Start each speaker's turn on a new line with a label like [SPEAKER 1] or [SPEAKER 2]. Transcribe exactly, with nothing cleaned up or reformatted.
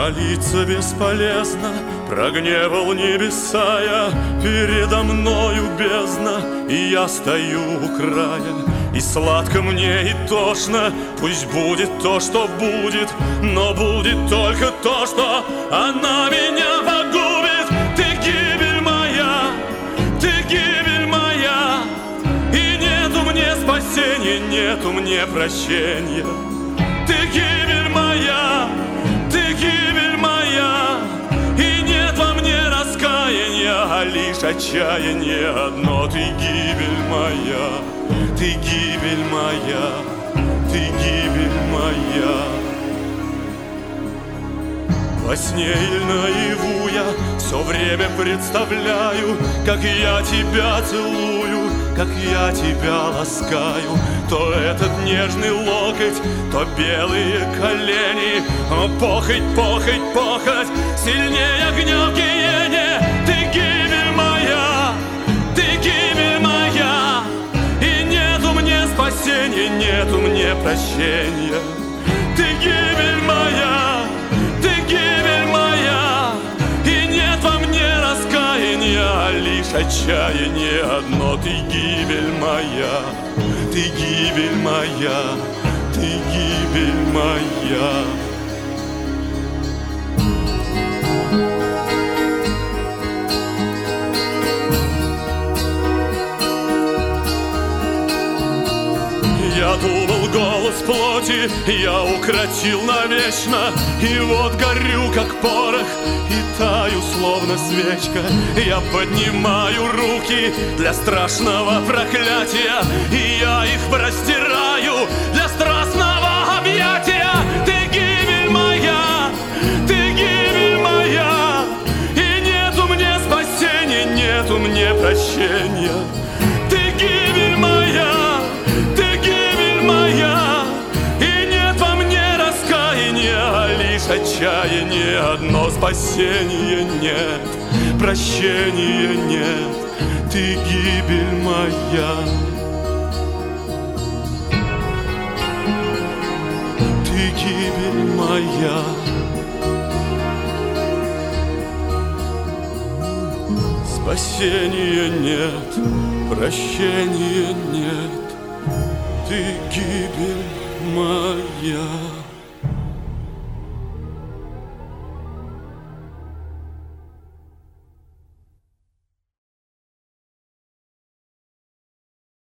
[SPEAKER 1] Молиться бесполезно, прогневал небеса я. Передо мною бездна, и я стою у края. И сладко мне, и тошно, пусть будет то, что будет, но будет только то, что она меня погубит. Ты гибель моя, ты гибель моя, и нету мне спасения, нету мне прощения. Ты гибель моя, ты гибель моя, и нет во мне раскаяния, а лишь отчаяние одно. Ты гибель моя, ты гибель моя, ты гибель моя. Во сне или наяву я все время представляю, как я тебя целую, как я тебя ласкаю. То этот нежный локоть, то белые колени, о, похоть, похоть, похоть, сильнее огня в гиене. Ты гибель моя, ты гибель моя, и нету мне спасения, нету мне прощения. Ты гибель моя, ты гибель моя, и нет во мне раскаяния, а лишь отчаяние одно. Ты гибель моя, ты гибель моя, ты гибель моя. Я думал, голос плоти я укротил навечно, и вот горю, как порох, и таю, словно свечка. Я поднимаю руки для страшного проклятия, и я их простираю для страстного объятия. Ты гибель моя, ты гибель моя, и нету мне спасения, нету мне прощения. Ты гибель моя, отчаяние одно, спасения нет, прощения нет. Ты гибель моя, ты гибель моя. Спасения нет, прощения нет. Ты гибель моя.